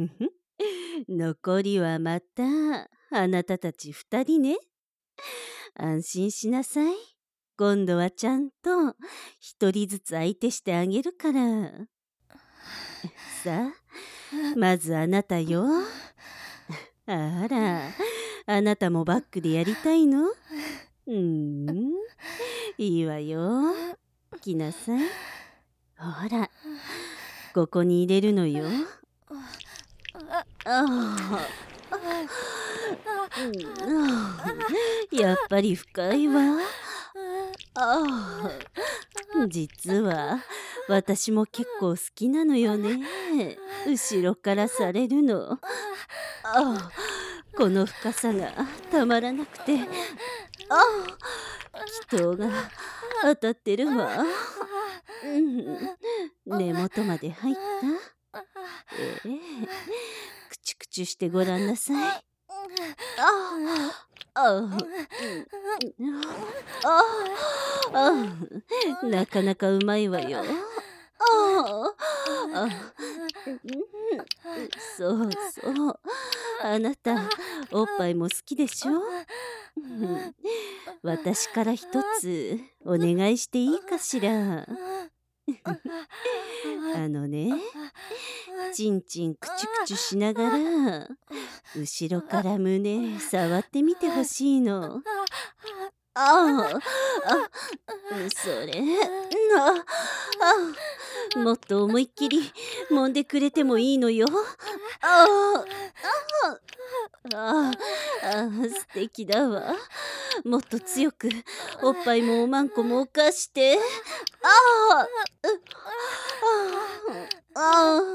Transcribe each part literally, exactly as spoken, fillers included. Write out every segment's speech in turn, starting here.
残りはまたあなたたち二人ね。安心しなさい。今度はちゃんと一人ずつ相手してあげるから。さあ、まずあなたよ。あら、あなたもバックでやりたいの？うーん、いいわよ。来なさい。ほら、ここに入れるのよ。ああ、うん、やっぱり深いわ。ああ、実は私も結構好きなのよね。後ろからされるの。ああ、この深さがたまらなくて、ああ、祈祷が当たってるわ。うん、根元まで入った。ええ、くちゅくちゅしてごらんなさい。ああ、ああ、ああ、なかなかうまいわよ。ああ、そうそう、あなたおっぱいも好きでしょ。私から一つお願いしていいかしら。あのね、ちんちんくちゅくちゅしながら後ろから胸触ってみてほしいの。ああ、あ、それ、ああ、もっと思いっきり揉んでくれてもいいのよ。ああ、ああ、素敵だわ。もっと強くおっぱいもおまんこも犯して。ああ、あ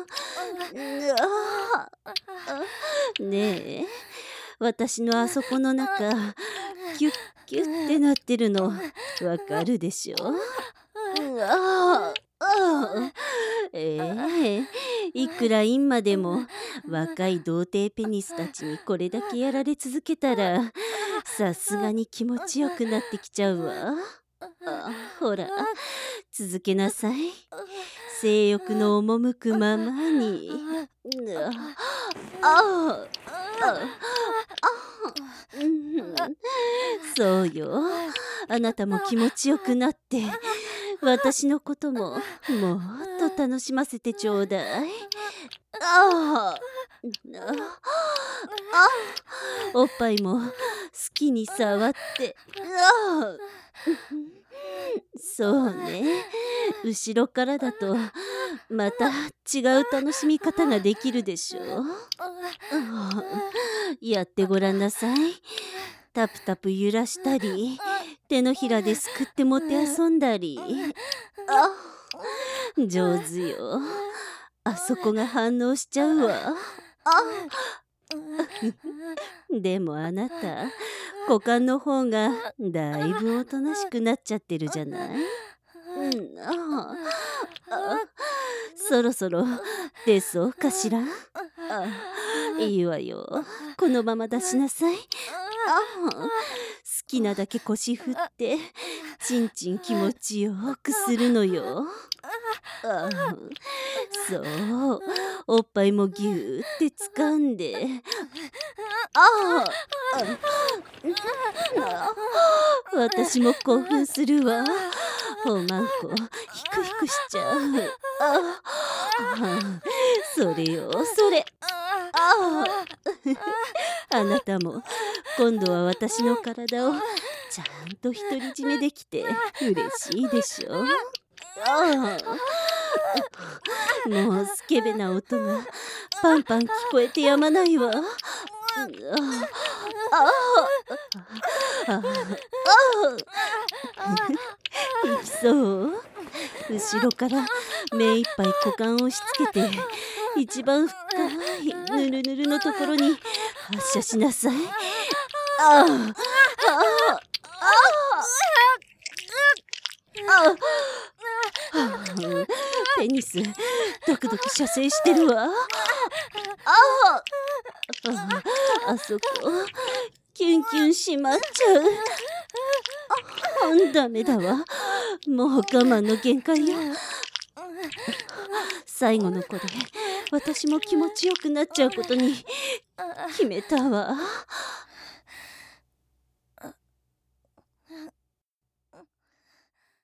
あ、ねえ、私のあそこの中キュッキュッってなってるのわかるでしょ。ああ、ええ、いくら今でも若い童貞ペニスたちにこれだけやられ続けたらさすがに気持ちよくなってきちゃうわ。あ、ほら、続けなさい。性欲の赴くままに。ああ、ああ、うん、そうよ。あなたも気持ちよくなって私のことももっと楽しませてちょうだい。ああ、ああ、おっぱいも好きに触って。ああ、そうね。後ろからだとまた違う楽しみ方ができるでしょ。やってごらんなさい。タプタプ揺らしたり、手のひらですくってもて遊んだり。あ、上手よ。あそこが反応しちゃうわ。あでもあなた、股間の方がだいぶおとなしくなっちゃってるじゃない。うん、ああ、そろそろ出そうかしら。あ、いいわよ。このまま出しなさい。あ、好きなだけ腰振ってちんちん気持ちよくするのよ。あ、そう、おっぱいもぎゅーって掴んで。ああ、私も興奮するわ。おまんこヒクヒクしちゃう。ああ、それよそれ。ああ、あなたも今度は私の体をちゃんと独り占めできて嬉しいでしょ。ああ、もうスケベな音がパンパン聞こえてやまないわ。ああ、ああ、いきそう。後ろから目いっぱい股間を押し付けて一番深いぬるぬるのところに発射しなさい。ああ、ああ、ああ、ペニスドクドク射精してるわ。ああ、あ、あそこキュンキュンしまっちゃう。あ、ダメだわ。もう我慢の限界よ。最後の子で私も気持ちよくなっちゃうことに決めたわ。